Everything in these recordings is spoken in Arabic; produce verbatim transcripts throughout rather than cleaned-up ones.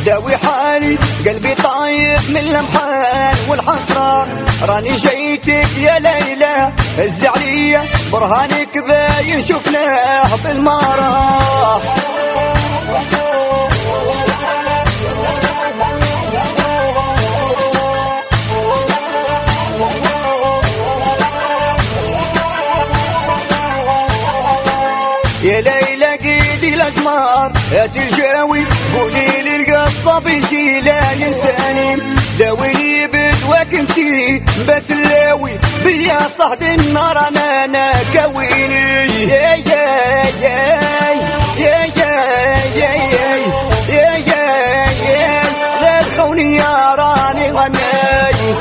داوي حالي قلبي طايب من الامحان والحسرة، راني جيتك يا ليلى الزعلية برهانك باين شفناه بالمرة. يا ليلى قيدي الأجمار يا تلجاوي قولي لي القصة بيجي لا ينساني، داويني بدواك انتي بتلاوي بيا صهد النار انا انا كويني. يا يا يا يا يا يا يا يا لا تخوني يا راني غناي.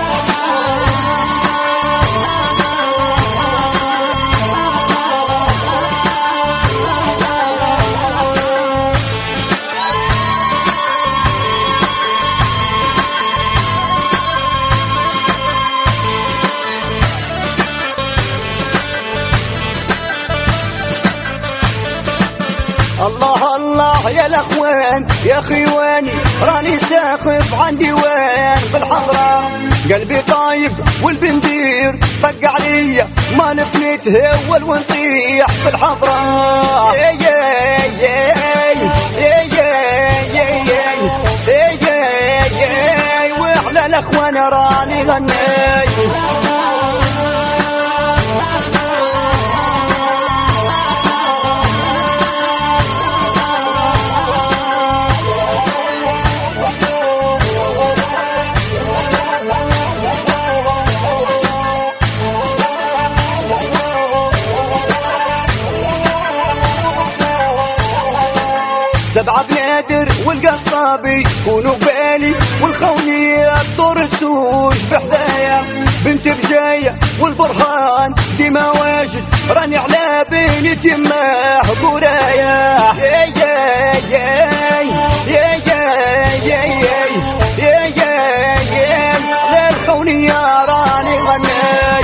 الله الله يا الاخوان يا خيواني راني ساخف عن ديوان بالحضرة، قلبي طايف والبندير طق عليا ما نفنيت هول ونطيح بالحضرة. يا يا يا يا يا يا يا يا واحلى الاخوان راني غناي. سبعة بنادر والقصابي كونوا بالي والخونية الدور تسوج بحدايا، بنت بجاية والبرهان ديما واجد راني على بيني تماه قرايا. يا يا يا يا يا يا يا يا لا الخونية راني غناي.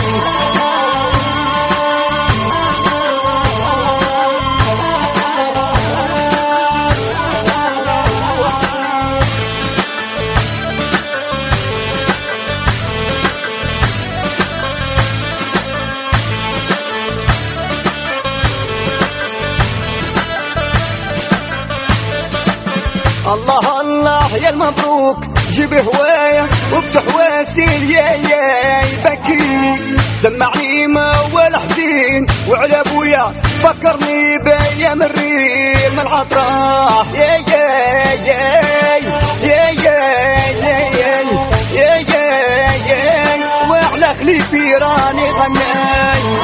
الله الله يا المبروك جيب هواية وافتح واسيل يا يا بكي، سمعني موال حزين وعلى ابويا فكرني بايام الريم من العطرة. يا يا يا يا يا يا يا يا وعلى خليفي راني غناي.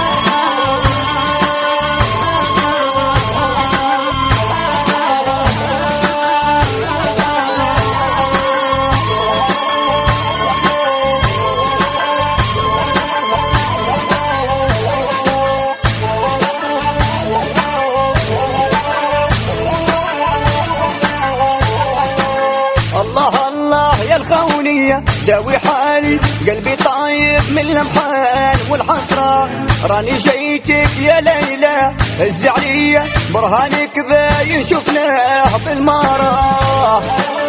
داوي حالي قلبي طايب من الامحان والحسرة، راني جيتك يا ليلى الزعلية برهانك باين شفناه بالمرة.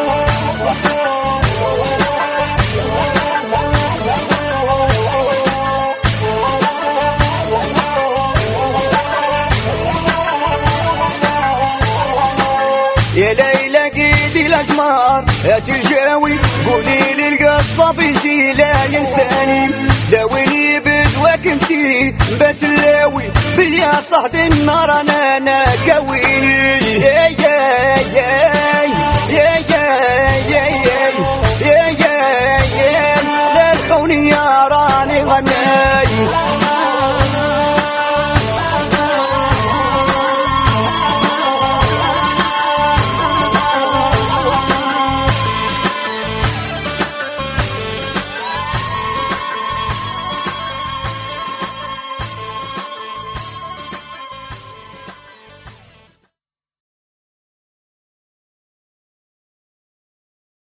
يا ليلى قيدي الأجمار يا تلجاوي قولي لي القصة بيجي لا ينساني، داويني بدواك انتي بتلاوي بيا صهد النار انا انا كويني.